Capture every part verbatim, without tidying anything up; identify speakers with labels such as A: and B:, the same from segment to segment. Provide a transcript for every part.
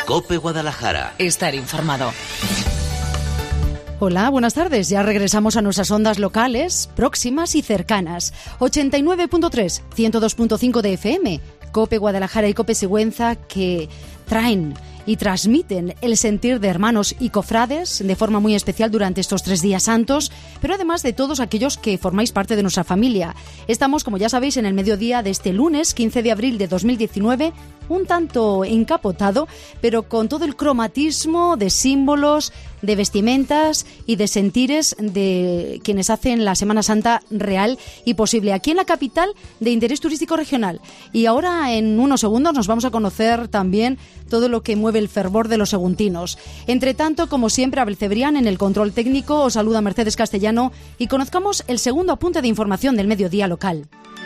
A: COPE Guadalajara.
B: Estar informado.
C: Hola, buenas tardes. Ya regresamos a nuestras ondas locales, próximas y cercanas. ochenta y nueve punto tres, ciento dos punto cinco de F M, COPE Guadalajara y COPE Sigüenza, que traen y transmiten el sentir de hermanos y cofrades de forma muy especial durante estos tres días santos, pero además de todos aquellos que formáis parte de nuestra familia. Estamos, como ya sabéis, en el mediodía de este lunes, quince de abril de dos mil diecinueve, un tanto encapotado, pero con todo el cromatismo de símbolos, de vestimentas y de sentires de quienes hacen la Semana Santa real y posible aquí en la capital de interés turístico regional. Y ahora, en unos segundos, nos vamos a conocer también todo lo que mueve el fervor de los saguntinos. Entre tanto, como siempre, Abel Cebrián en el control técnico, os saluda Mercedes Castellano y conozcamos el segundo apunte de información del mediodía local.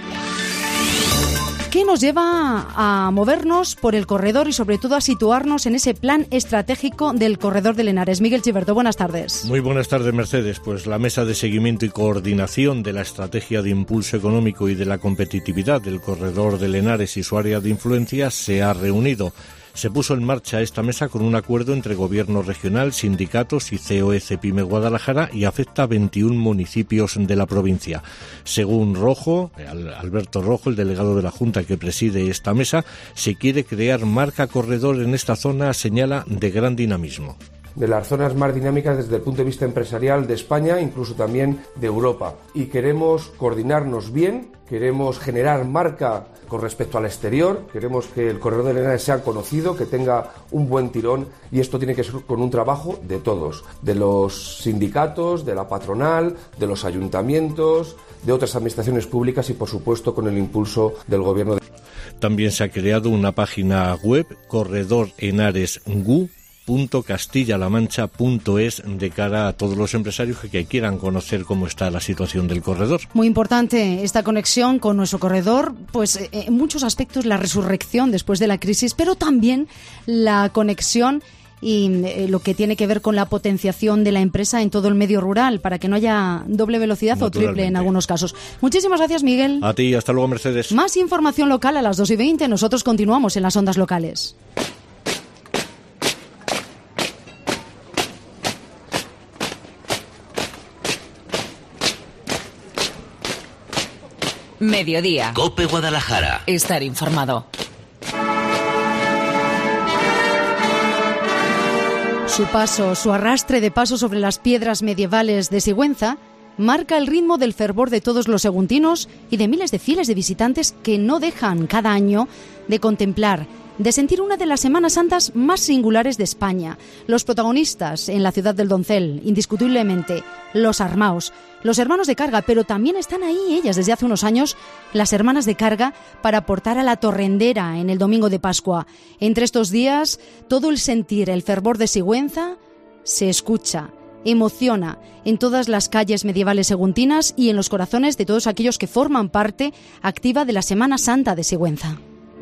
C: ¿Qué nos lleva a movernos por el corredor y sobre todo a situarnos en ese plan estratégico del corredor del Henares? Miguel Chiverto, buenas tardes.
D: Muy buenas tardes, Mercedes. Pues la Mesa de Seguimiento y Coordinación de la Estrategia de Impulso Económico y de la Competitividad del corredor del Henares y su área de influencia se ha reunido. Se puso en marcha esta mesa con un acuerdo entre Gobierno Regional, sindicatos y C O E Cepime Guadalajara y afecta a veintiún municipios de la provincia. Según Rojo, Alberto Rojo, el delegado de la Junta que preside esta mesa, se quiere crear marca corredor en esta zona, señala, de gran dinamismo.
E: De las zonas más dinámicas desde el punto de vista empresarial de España, incluso también de Europa. Y queremos coordinarnos bien, queremos generar marca con respecto al exterior, queremos que el corredor del Henares sea conocido, que tenga un buen tirón, y esto tiene que ser con un trabajo de todos, de los sindicatos, de la patronal, de los ayuntamientos, de otras administraciones públicas y, por supuesto, con el impulso del gobierno.
D: También se ha creado una página web, corredor henares gu punto castilla la mancha punto es, de cara a todos los empresarios que quieran conocer cómo está la situación del corredor.
C: Muy importante esta conexión con nuestro corredor, pues en muchos aspectos la resurrección después de la crisis, pero también la conexión y eh, lo que tiene que ver con la potenciación de la empresa en todo el medio rural, para que no haya doble velocidad o triple en algunos casos. Muchísimas gracias, Miguel.
D: A ti, hasta luego, Mercedes.
C: Más información local a las dos y veinte. Nosotros continuamos en las ondas locales.
B: Mediodía.
A: COPE Guadalajara.
B: Estar informado.
C: Su paso, su arrastre de paso sobre las piedras medievales de Sigüenza marca el ritmo del fervor de todos los saguntinos y de miles de fieles de visitantes que no dejan cada año de contemplar, de sentir una de las Semanas Santas más singulares de España. Los protagonistas en la ciudad del Doncel, indiscutiblemente, los armaos, los hermanos de carga, pero también están ahí ellas desde hace unos años, las hermanas de carga, para aportar a la torrendera en el domingo de Pascua. Entre estos días, todo el sentir, el fervor de Sigüenza se escucha, emociona en todas las calles medievales saguntinas y en los corazones de todos aquellos que forman parte activa de la Semana Santa de Sigüenza.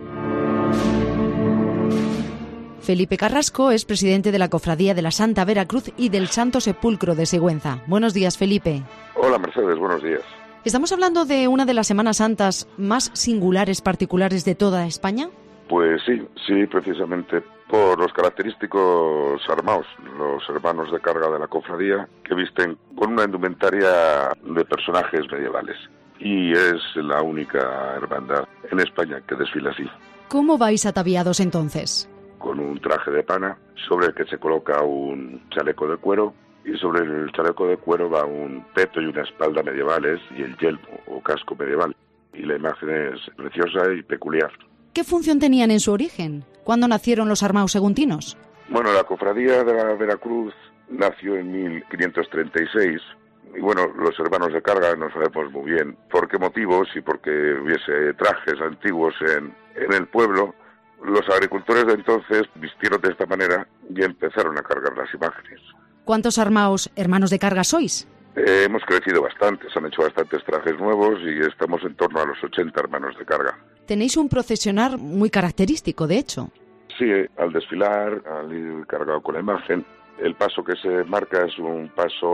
C: Felipe Carrasco es presidente de la Cofradía de la Santa Veracruz y del Santo Sepulcro de Sigüenza. Buenos días, Felipe.
F: Hola, Mercedes, buenos días.
C: ¿Estamos hablando de una de las Semanas Santas más singulares, particulares de toda España?
F: Pues sí, sí, precisamente por los característicos armaos, los hermanos de carga de la cofradía, que visten con una indumentaria de personajes medievales. Y es la única hermandad en España que desfila así.
C: ¿Cómo vais ataviados entonces?
F: Con un traje de pana, sobre el que se coloca un chaleco de cuero, y sobre el chaleco de cuero va un peto y una espalda medievales y el yelmo o casco medieval. Y la imagen es preciosa y peculiar.
C: ¿Qué función tenían en su origen? ¿Cuándo nacieron los armaos saguntinos?
F: Bueno, la cofradía de la Veracruz nació en mil quinientos treinta y seis. Y bueno, los hermanos de carga no sabemos muy bien por qué motivos y porque hubiese trajes antiguos en, en el pueblo. Los agricultores de entonces vistieron de esta manera y empezaron a cargar las imágenes.
C: ¿Cuántos armaos hermanos de carga sois?
F: Eh, hemos crecido bastante, se han hecho bastantes trajes nuevos y estamos en torno a los ochenta hermanos de carga.
C: Tenéis un procesionar muy característico, de hecho.
F: Sí, al desfilar, al ir cargado con la imagen, el paso que se marca es un paso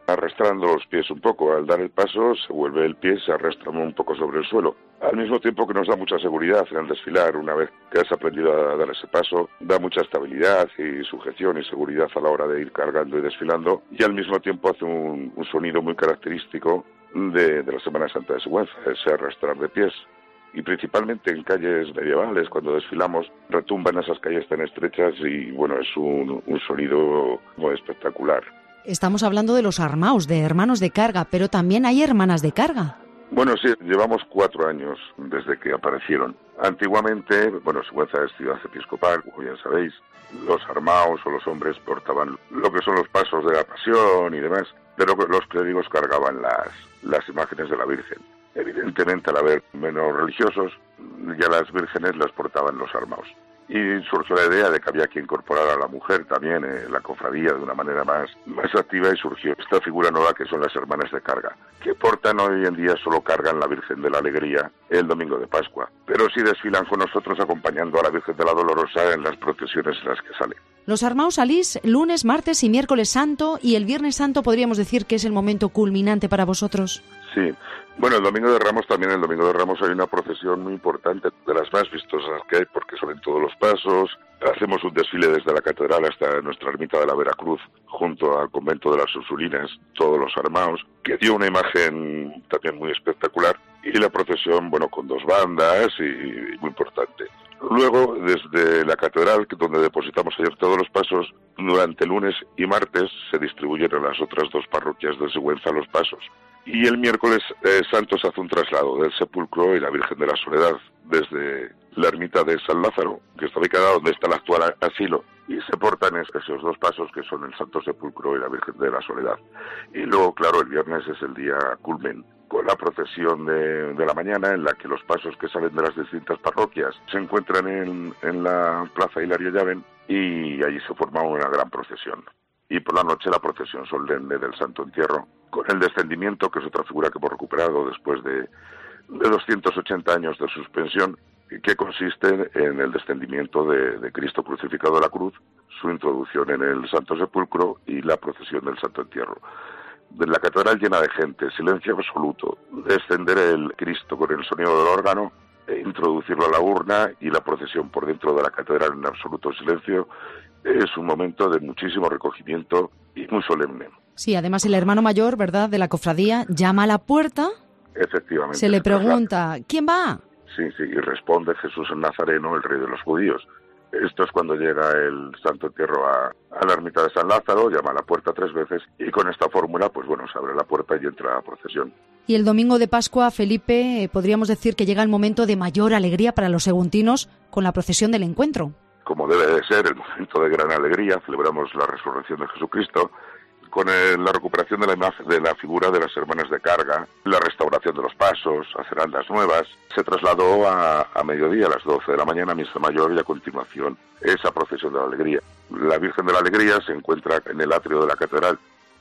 F: arrastrando los pies un poco. Al dar el paso se vuelve el pie, se arrastra un poco sobre el suelo. Al mismo tiempo que nos da mucha seguridad en el desfilar, una vez que has aprendido a dar ese paso, da mucha estabilidad y sujeción y seguridad a la hora de ir cargando y desfilando, y al mismo tiempo hace un, un sonido muy característico de, de la Semana Santa de Sigüenza, ese arrastrar de pies. Y principalmente en calles medievales, cuando desfilamos, retumban esas calles tan estrechas y bueno, es un, un sonido muy espectacular.
C: Estamos hablando de los armaos, de hermanos de carga, pero también hay hermanas de carga.
F: Bueno, sí, llevamos cuatro años desde que aparecieron. Antiguamente, bueno, Sigüenza es ciudad episcopal, como bien sabéis, los armaos o los hombres portaban lo que son los pasos de la pasión y demás, pero los clérigos cargaban las, las imágenes de la Virgen. Evidentemente, al haber menos religiosos, ya las vírgenes las portaban los armaos. Y surgió la idea de que había que incorporar a la mujer también en la cofradía de una manera más, más activa, y surgió esta figura nueva que son las hermanas de carga, que portan hoy en día, solo cargan la Virgen de la Alegría el domingo de Pascua, pero sí desfilan con nosotros acompañando a la Virgen de la Dolorosa en las procesiones en las que salen.
C: Los armaos salís lunes, martes y miércoles santo, y el viernes santo podríamos decir que es el momento culminante para vosotros.
F: Sí, bueno, el Domingo de Ramos también, el Domingo de Ramos hay una procesión muy importante, de las más vistosas que hay, porque salen todos los pasos. Hacemos un desfile desde la catedral hasta nuestra ermita de la Veracruz, junto al convento de las Ursulinas, todos los armaos, que dio una imagen también muy espectacular, y la procesión, bueno, con dos bandas y, y muy importante. Luego, desde la catedral, donde depositamos ayer todos los pasos, durante lunes y martes se distribuyen a las otras dos parroquias de Sigüenza los pasos. Y el miércoles eh, santo se hace un traslado del sepulcro y la Virgen de la Soledad desde la ermita de San Lázaro, que está ubicada donde está el actual asilo, y se portan esos dos pasos que son el Santo Sepulcro y la Virgen de la Soledad. Y luego, claro, el viernes es el día culmen, con la procesión de, de la mañana, en la que los pasos que salen de las distintas parroquias se encuentran en, en la Plaza Hilario Llaven, y allí se forma una gran procesión. Y por la noche la procesión solemne del Santo Entierro, con el descendimiento, que es otra figura que hemos recuperado después de, de doscientos ochenta años de suspensión, que consiste en el descendimiento de, de Cristo crucificado de la cruz, su introducción en el Santo Sepulcro y la procesión del Santo Entierro. De la catedral llena de gente, silencio absoluto, descender el Cristo con el sonido del órgano, e introducirlo a la urna y la procesión por dentro de la catedral en absoluto silencio. Es un momento de muchísimo recogimiento y muy solemne.
C: Sí, además el hermano mayor, ¿verdad?, de la cofradía, llama a la puerta.
F: Efectivamente.
C: Se le pregunta, ¿quién va?
F: Sí, sí, y responde Jesús el Nazareno, el rey de los judíos. Esto es cuando llega el Santo Entierro a, a la ermita de San Lázaro, llama a la puerta tres veces, y con esta fórmula, pues bueno, se abre la puerta y entra la procesión.
C: Y el domingo de Pascua, Felipe, eh, podríamos decir que llega el momento de mayor alegría para los seguntinos con la procesión del encuentro.
F: Como debe de ser, el momento de gran alegría, celebramos la resurrección de Jesucristo, con el, la recuperación de la imagen de la figura de las hermanas de carga, la restauración de los pasos, hacerandas nuevas. Se trasladó a, a mediodía, a las doce de la mañana, a Misa Mayor, y a continuación esa procesión de la alegría. La Virgen de la Alegría se encuentra en el atrio de la catedral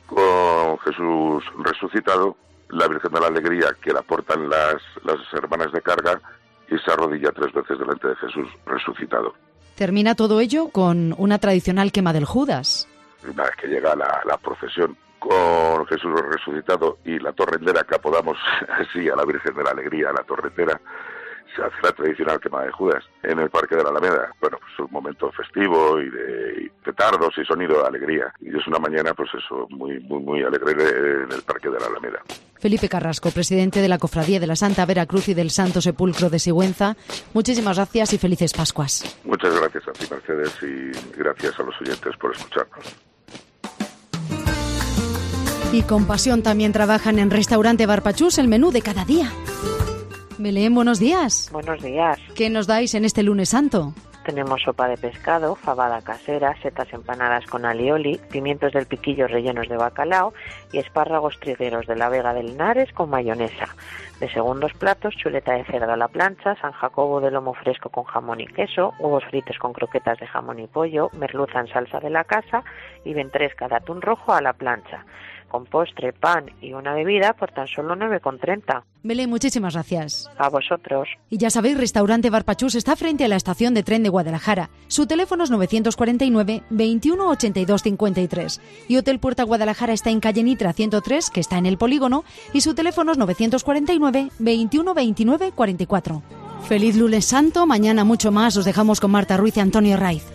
F: con Jesús resucitado, la Virgen de la Alegría que la portan las, las hermanas de carga, y se arrodilla tres veces delante de Jesús resucitado.
C: Termina todo ello con una tradicional quema del Judas.
F: Una vez que llega la, la procesión con Jesús resucitado y la torrentera, que apodamos así a la Virgen de la Alegría, la torrentera, se hace la tradicional quema de Judas en el Parque de la Alameda. Bueno, pues un momento festivo y de y petardos y sonido de alegría. Y es una mañana, pues eso, muy, muy, muy alegre en el Parque de la Alameda.
C: Felipe Carrasco, presidente de la Cofradía de la Santa Veracruz y del Santo Sepulcro de Sigüenza, muchísimas gracias y felices Pascuas.
F: Muchas gracias a ti, Mercedes, y gracias a los oyentes por escucharnos.
C: Y con pasión también trabajan en Restaurante Barpachús el menú de cada día. Belén, buenos días.
G: Buenos días.
C: ¿Qué nos dais en este lunes santo?
G: Tenemos sopa de pescado, fabada casera, setas empanadas con alioli, pimientos del piquillo rellenos de bacalao y espárragos trigueros de la Vega de Linares con mayonesa. De segundos platos, chuleta de cerdo a la plancha, San Jacobo de lomo fresco con jamón y queso, huevos fritos con croquetas de jamón y pollo, merluza en salsa de la casa y ventresca de atún rojo a la plancha. con postre, pan y una bebida por tan solo nueve con treinta.
C: Belén, muchísimas gracias.
G: A vosotros.
C: Y ya sabéis, Restaurante Bar Pachús está frente a la estación de tren de Guadalajara. Su teléfono es nueve cuatro nueve, veintiuno ochenta y dos cincuenta y tres. Y Hotel Puerta Guadalajara está en calle Nitra ciento tres, que está en el Polígono, y su teléfono es nueve cuatro nueve, veintiuno veintinueve cuarenta y cuatro. Feliz lunes santo, mañana mucho más. Os dejamos con Marta Ruiz y Antonio Raiz.